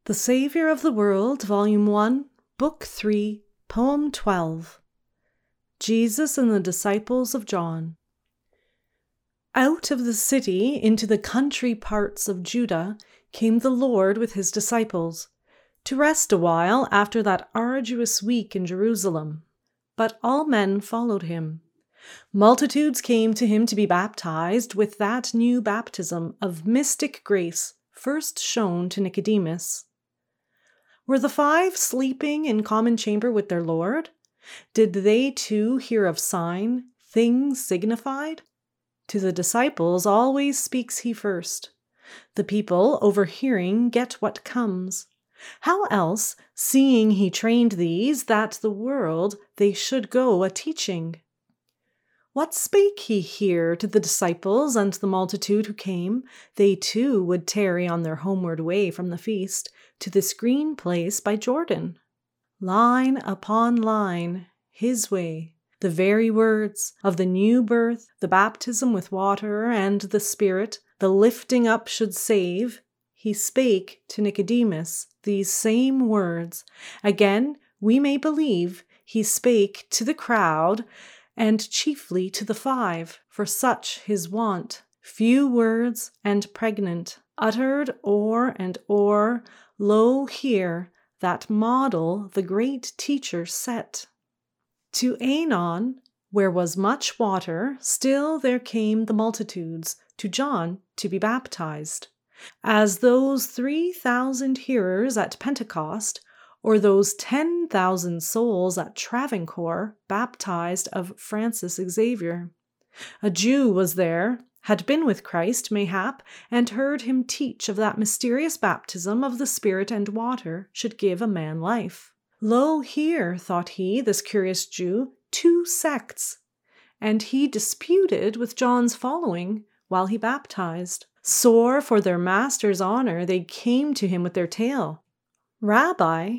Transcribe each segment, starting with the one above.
The Saviour of the World, Volume 1, Book 3, Poem 12. Jesus and the Disciples of John. Out of the city into the country parts of Judah came the Lord with his disciples, to rest a while after that arduous week in Jerusalem. But all men followed him. Multitudes came to him to be baptized with that new baptism of mystic grace first shown to Nicodemus. Were the 5 sleeping in common chamber with their Lord? Did they too hear of sign, things signified? To the disciples always speaks he first. The people, overhearing, get what comes. How else, seeing he trained these, that the world they should go a-teaching? What spake he here to the disciples and the multitude who came? They too would tarry on their homeward way from the feast to this green place by Jordan. Line upon line, his way, the very words of the new birth, the baptism with water and the Spirit, the lifting up should save. He spake to Nicodemus these same words. Again, we may believe he spake to the crowd, and chiefly to the 5, for such his wont. Few words and pregnant, uttered o'er and o'er, lo here, that model the great teacher set. To Aenon, where was much water, still there came the multitudes, to John to be baptized. As those 3,000 hearers at Pentecost, or those 10,000 souls at Travancore baptized of Francis Xavier. A Jew was there, had been with Christ, mayhap, and heard him teach of that mysterious baptism of the Spirit and water should give a man life. Lo here, thought he, this curious Jew, 2 sects, and he disputed with John's following while he baptized. Sore for their master's honor, they came to him with their tale. Rabbi,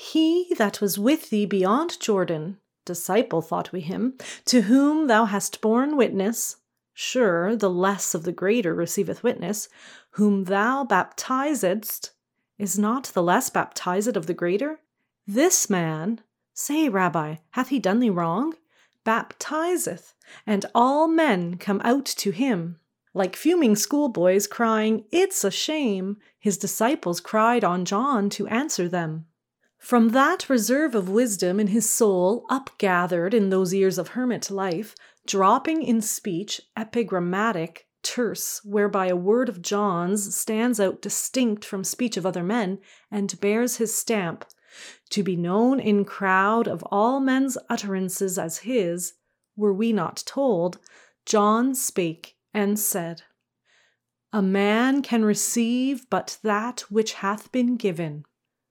he that was with thee beyond Jordan, disciple thought we him, to whom thou hast borne witness, sure the less of the greater receiveth witness, whom thou baptizedst, is not the less baptized of the greater? This man, say, Rabbi, hath he done thee wrong? Baptizeth, and all men come out to him. Like fuming schoolboys crying, "It's a shame," his disciples cried on John to answer them. From that reserve of wisdom in his soul, upgathered in those years of hermit life, dropping in speech, epigrammatic, terse, whereby a word of John's stands out distinct from speech of other men, and bears his stamp, to be known in crowd of all men's utterances as his, were we not told, John spake and said, "A man can receive but that which hath been given."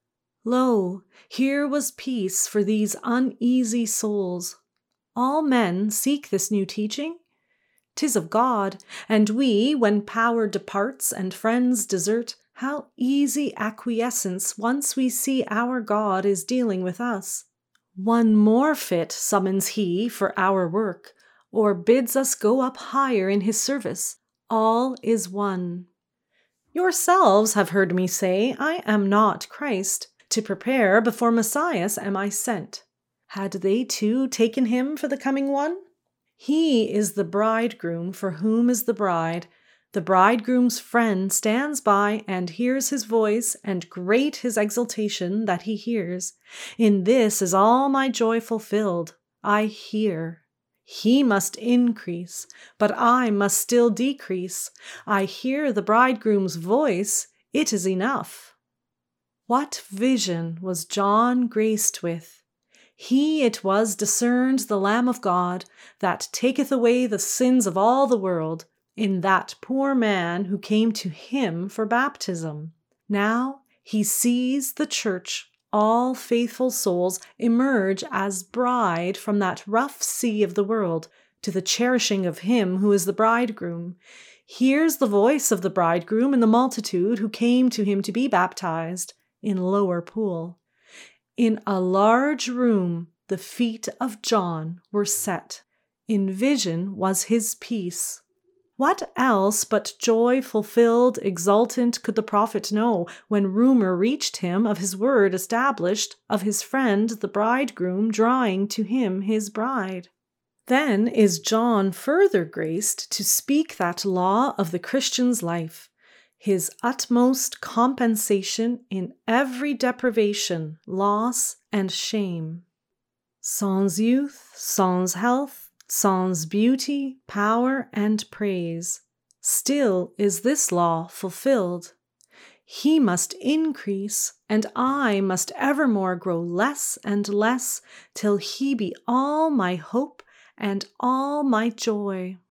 Lo, here was peace for these uneasy souls. All men seek this new teaching. 'Tis of God, and we, when power departs and friends desert, how easy acquiescence once we see our God is dealing with us. One more fit summons he for our work, or bids us go up higher in his service. All is one. Yourselves have heard me say, I am not Christ. To prepare before Messias am I sent. Had they too taken him for the coming one? He is the bridegroom for whom is the bride. The bridegroom's friend stands by and hears his voice, and great his exultation that he hears. In this is all my joy fulfilled. I hear. He must increase, but I must still decrease. I hear the bridegroom's voice. It is enough. What vision was John graced with? He it was discerned the Lamb of God, that taketh away the sins of all the world, in that poor man who came to him for baptism. Now he sees the church, all faithful souls, emerge as bride from that rough sea of the world to the cherishing of him who is the bridegroom, hears the voice of the bridegroom in the multitude who came to him to be baptized, in Lower Pool. In a large room the feet of John were set. In vision was his peace. What else but joy fulfilled, exultant could the prophet know when rumor reached him of his word established, of his friend the bridegroom drawing to him his bride? Then is John further graced to speak that law of the Christian's life, his utmost compensation in every deprivation, loss, and shame. Sans youth, sans health, sans beauty, power, and praise, still is this law fulfilled. He must increase, and I must evermore grow less and less, till he be all my hope and all my joy.